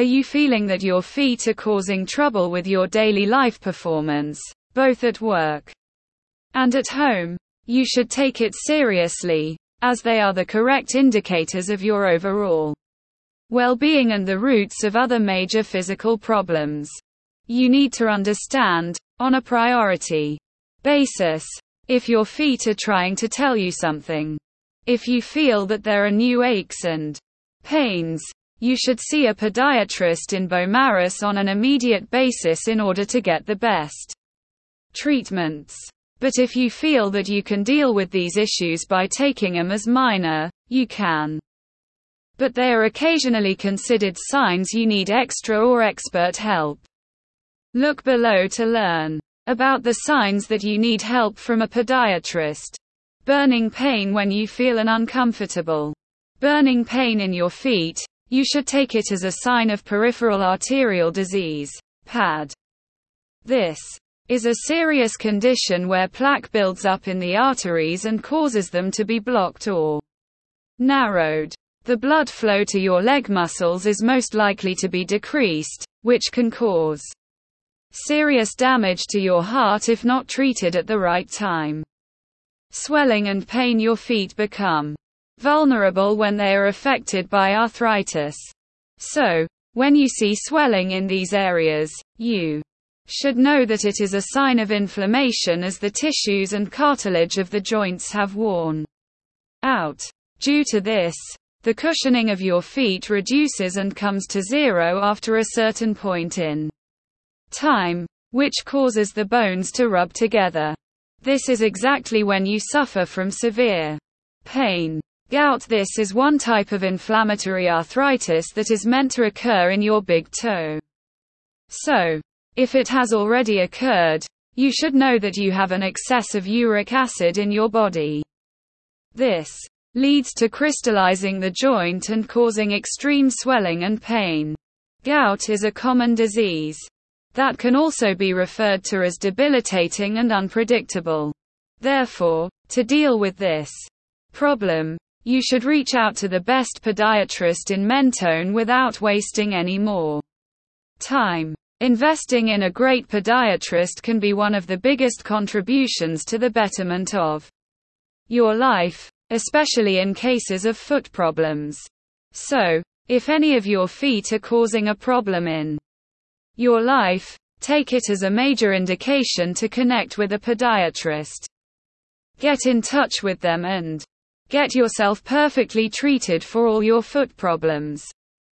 Are you feeling that your feet are causing trouble with your daily life performance, both at work and at home? You should take it seriously, as they are the correct indicators of your overall well-being and the roots of other major physical problems. You need to understand, on a priority basis, if your feet are trying to tell you something. If you feel that there are new aches and pains, you should see a podiatrist in Beaumaris on an immediate basis in order to get the best treatments. But if you feel that you can deal with these issues by taking them as minor, you can. But they are occasionally considered signs you need extra or expert help. Look below to learn about the signs that you need help from a podiatrist. Burning pain when you feel uncomfortable. Burning pain in your feet. You should take it as a sign of peripheral arterial disease, PAD. This is a serious condition where plaque builds up in the arteries and causes them to be blocked or narrowed. The blood flow to your leg muscles is most likely to be decreased, which can cause serious damage to your heart if not treated at the right time. Swelling and pain. Your feet become vulnerable when they are affected by arthritis. So, when you see swelling in these areas, you should know that it is a sign of inflammation as the tissues and cartilage of the joints have worn out. Due to this, the cushioning of your feet reduces and comes to zero after a certain point in time, which causes the bones to rub together. This is exactly when you suffer from severe pain. Gout. This is one type of inflammatory arthritis that is meant to occur in your big toe. So, if it has already occurred, you should know that you have an excess of uric acid in your body. This leads to crystallizing the joint and causing extreme swelling and pain. Gout is a common disease that can also be referred to as debilitating and unpredictable. Therefore, to deal with this problem, you should reach out to the best podiatrist in Mentone without wasting any more time. Investing in a great podiatrist can be one of the biggest contributions to the betterment of your life, especially in cases of foot problems. So, if any of your feet are causing a problem in your life, take it as a major indication to connect with a podiatrist. Get in touch with them and get yourself perfectly treated for all your foot problems.